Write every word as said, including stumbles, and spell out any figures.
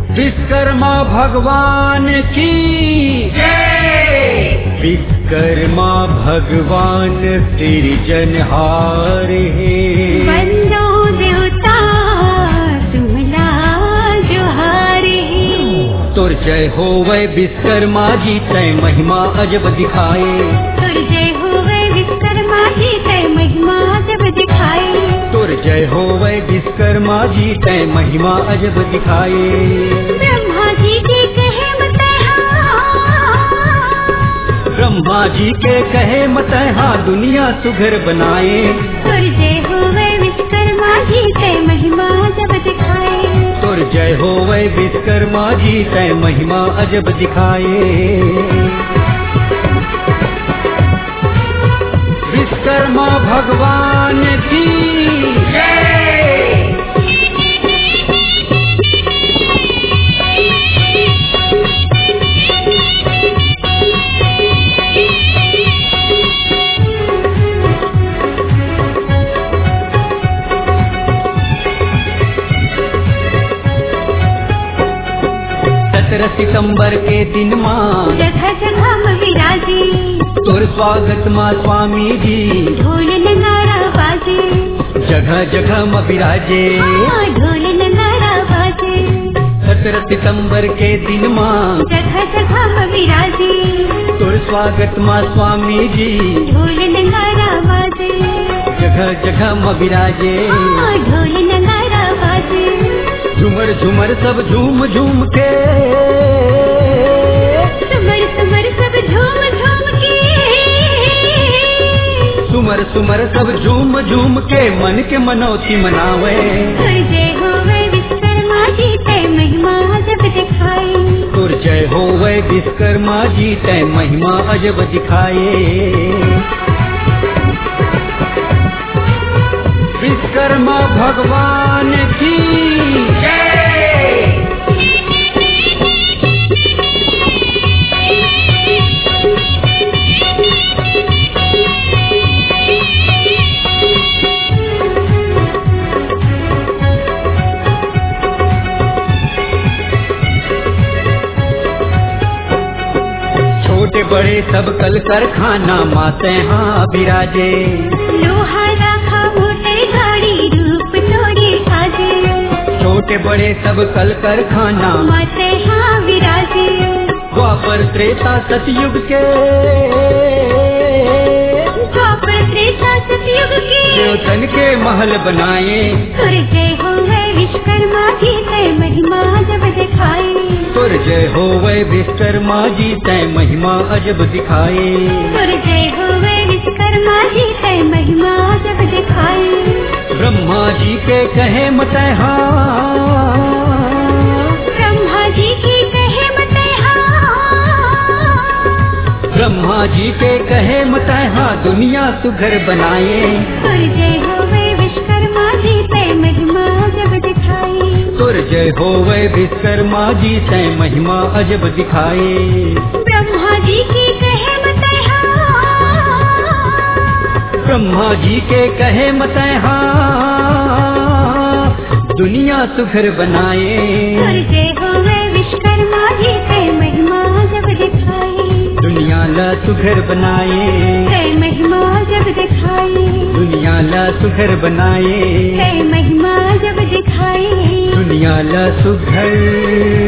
विश्वकर्मा भगवान की जय। विश्वकर्मा भगवान सृजनहार है, वंदो देवता तुमला जोहार है। तुर जय हो वै विश्वकर्मा जी तय महिमा अजब दिखाए, तुर जय हो वै विश्वकर्मा जी तय महिमा अजब दिखाए, तुर जय हो वै विश्वकर्मा जी तय महिमा अजब दिखाए। ब्रह्मा जी के कहे मत ब्रह्मा जी के कहे मत हाँ दुनिया सुघर बनाए, तुर जय हो वै विश्वकर्मा जी तय महिमा अजब दिखाए, तुर जय हो वै विश्वकर्मा जी तय महिमा अजब दिखाए। विश्वकर्मा भगवान की जय। सत्रह सितंबर के दिन माँ जगह जगह में विराजे, तुर स्वागत माँ स्वामी जी ढोल नगाड़ा बाजे, जगह जगह में विराजे। हाँ, ढोल नगाड़ा बाजे, सत्रह सितंबर के दिन माँ जगह जगह में विराजे, तुर स्वागत माँ स्वामी जी ढोल नगाड़ा बाजे, जगह जगह में विराजे। हाँ, ढोल नगाड़ा बाजे, झूमर झूमर सब झूम झूम के, सुमर सुमर सब झूम झूम के, सुमर सुमर सब झूम झूम के मन के मनौती मनावे। तुर जय हो वै विश्वकर्मा जी तय महिमा अजब दिखाए, तुर जय हो वै विश्वकर्मा जी तय महिमा अजब दिखाए। विश्वकर्मा भगवान की जय। छोटे बड़े सब कल कारखाना माते हाँ विराजे, लोहा राखा मोटे गाड़ी रूप तोड़े साजे, छोटे बड़े सब कल कारखाना माते हाँ विराजे, द्वापर त्रेता सतयुग के, द्वापर त्रेता सतयुग के, देवतन के महल बनाए। तुर जय हो वै विश्वकर्मा जी तय महिमा जब दिखाए, तुर जय हो वै विश्वकर्मा जी तय महिमा अजब दिखाए। तुर जय हो वै विश्वकर्मा जी तय महिमा जब दिखाए। ब्रह्मा जी के कहे मत हाँ, ब्रह्मा जी के कहे मत हाँ, ब्रह्मा जी के कहे मत हाँ दुनिया सुघर बनाए। तुर जय हो वै विश्वकर्मा जी तय महिमा जब दिखाए, तुर जय हो वै विश्वकर्मा जी तय महिमा अजब दिखाए। ब्रह्मा जी के कहे मत हाँ, ब्रह्मा जी के कहे मत हाँ दुनिया सुघर बनाए। तुर जय हो वै विश्वकर्मा जी तय महिमा जब दिखाए, दुनिया ला सुघर बनाए, तय महिमा जब दिखाए, दुनिया ला सुघर बनाए, तय महिमा जब दिखाए, दुनिया ला सुघर